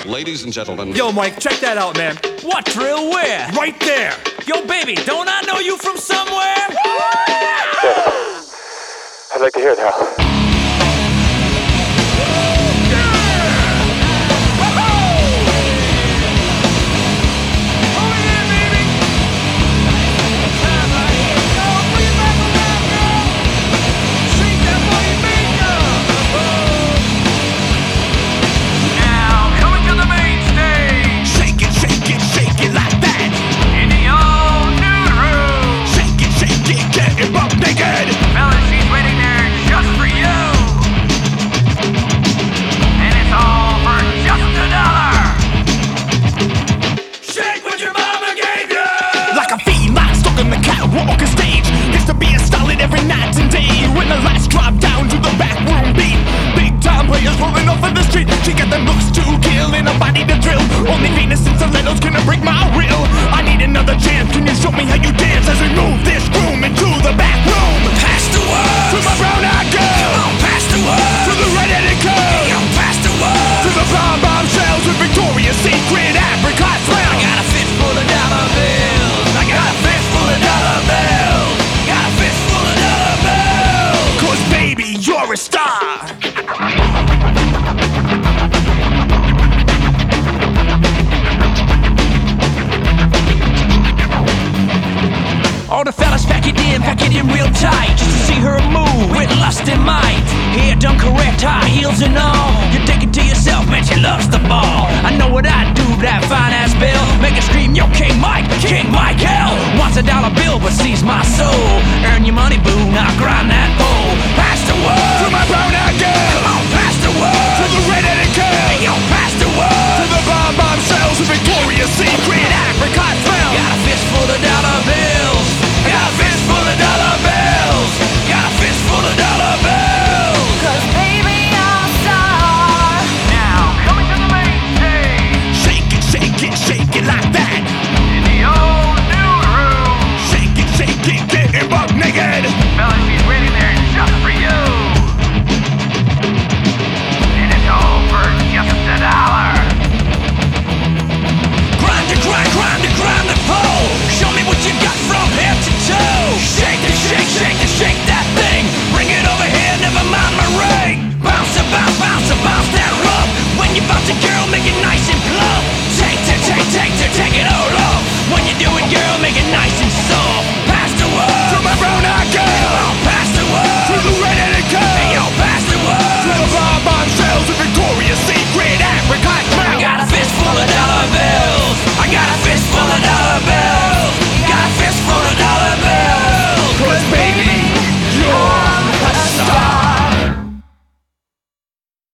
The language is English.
Ladies and gentlemen. Yo, Mike, check that out, man. What drill? Where? Right there. Yo, baby, don't I know you from somewhere? I'd like to hear it, Hal. Walk a stage, gets to be a solid every night and day. When the lights drop down to the back room beat, big time players rolling off in the street. She got them looks to kill and a body to drill. Only Venus and stilettos gonna break my will. I need another chance, can you show me how you dance as we move this room into the back room? Pass the word to my brown-eyed girl. Come on, pass the word to the red-headed curl. Yo, pass the word to the bomb shells with Victoria's Secret apricot smell. I got a fist full of dollar bills. I got a fist full of dollar bills. Got a fist full of dollar bills. 'Cause baby, you're a star. All the fellas pack it in real tight, just to see her move with lust and might. Hair done correct, high heels and all. You take it to yourself, man, she loves the ball. I know what I'd do, that fine-ass bill. Make her scream, yo, King Mike, hell. Wants a dollar bill, but sees my soul. Earn your money, boo, now grind that